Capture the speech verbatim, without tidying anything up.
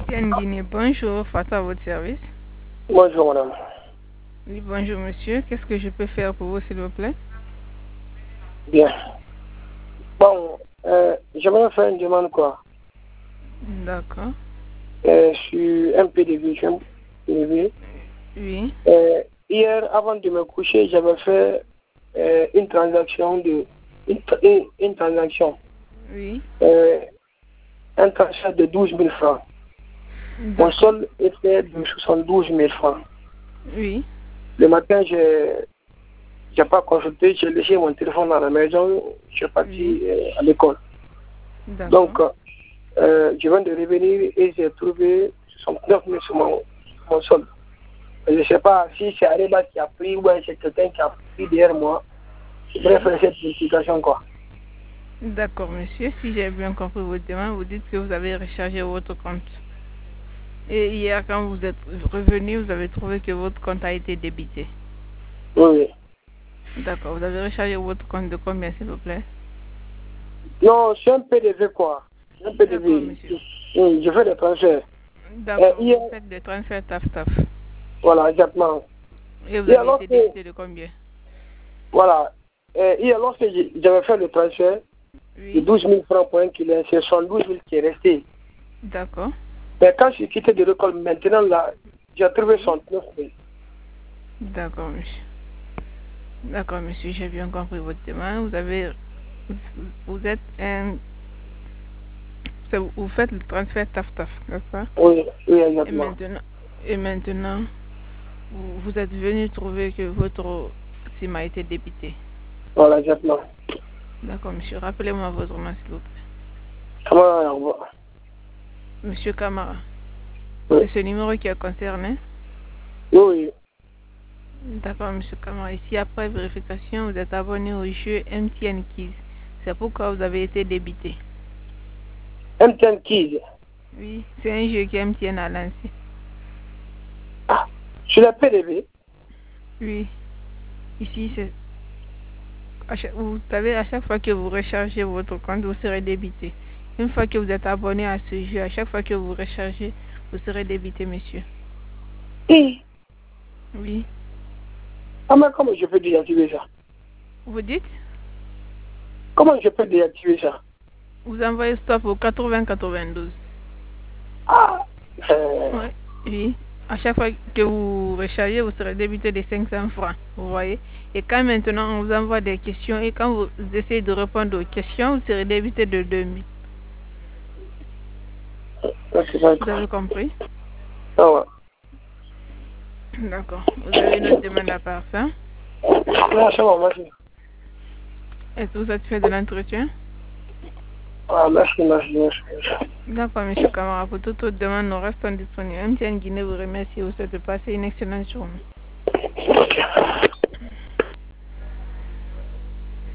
M T N Guinée, bonjour, Fata à votre service. Bonjour madame. Oui, bonjour monsieur, qu'est-ce que je peux faire pour vous s'il vous plaît? Bien. Bon, euh, j'aimerais faire une demande quoi. D'accord. Euh, je suis un P D V, je suis un P D V. Oui. Euh, hier, avant de me coucher, j'avais fait euh, une transaction de une, une, une transaction. Oui. Euh, un transfert de douze mille francs. Mon solde était de soixante-douze mille francs. Oui. Le matin, je n'ai pas consulté, j'ai laissé mon téléphone à la maison, je suis parti Oui. euh, à l'école. Donc, euh, je viens de revenir et j'ai trouvé soixante-neuf mille sur mon, mon solde. Je ne sais pas si c'est Areba qui a pris ou c'est quelqu'un qui a pris derrière moi. Je voudrais faire cette vérification, quoi. D'accord, monsieur. Si j'ai bien compris votre demande, vous dites que vous avez rechargé votre compte. Et hier, quand vous êtes revenu, vous avez trouvé que votre compte a été débité. Oui, oui. D'accord. Vous avez rechargé votre compte de combien, s'il vous plaît? Non, c'est un P D V, quoi. C'est un P D V. D'accord, monsieur. Oui, je fais des transferts. D'accord, euh, hier... vous faites des transferts taf-taf. Voilà, exactement. Et vous avez été débité de combien? Voilà. Euh, hier, lorsque j'avais fait le transfert, oui. de douze mille francs pour un client, c'est soixante-douze mille qui est resté. D'accord. Mais quand je suis quitté de l'école, maintenant, là, j'ai trouvé soixante-neuf mille. D'accord, monsieur. D'accord, monsieur, j'ai bien compris votre demande. Vous avez, vous êtes un, vous faites le transfert taf-taf, n'est-ce pas? Oui, oui, exactement. Et maintenant, et maintenant vous, vous êtes venu trouver que votre SIM a été débité. Voilà, exactement. D'accord, monsieur. Rappelez-moi votre nom, s'il vous plaît. Camara, au revoir. Monsieur Camara. Oui. C'est ce numéro qui est concerné? Oui, oui. D'accord, monsieur Camara. Ici, après vérification, vous êtes abonné au jeu M T N Kids. C'est pourquoi vous avez été débité. M T N Kids? Oui, c'est un jeu que M T N a lancé. Ah, sur la P D V? Oui. Ici, c'est... Vous savez, à chaque fois que vous rechargez votre compte, vous serez débité. Une fois que vous êtes abonné à ce jeu, à chaque fois que vous rechargez, vous serez débité, monsieur. Oui. Oui. Ah, mais comment je peux désactiver ça? Vous dites? Comment je peux désactiver ça? Vous envoyez stop au quatre-vingts quatre-vingt-douze. Ah euh... Ouais. Oui. À chaque fois que vous rechargez, vous serez débité de cinq cents francs. Vous voyez? Et quand maintenant on vous envoie des questions, et quand vous essayez de répondre aux questions, vous serez débité de deux mille. Vous avez compris? Ah ouais. D'accord. Vous avez une autre demande à part ça? Non, c'est bon, merci. Est-ce que vous êtes fait de l'entretien? Ah, merci, merci, merci. D'accord, monsieur Camara. Pour toute autre demande, nous restons disponibles. M T N Guinée vous remercie. Vous souhaite de passer une excellente journée. Ok.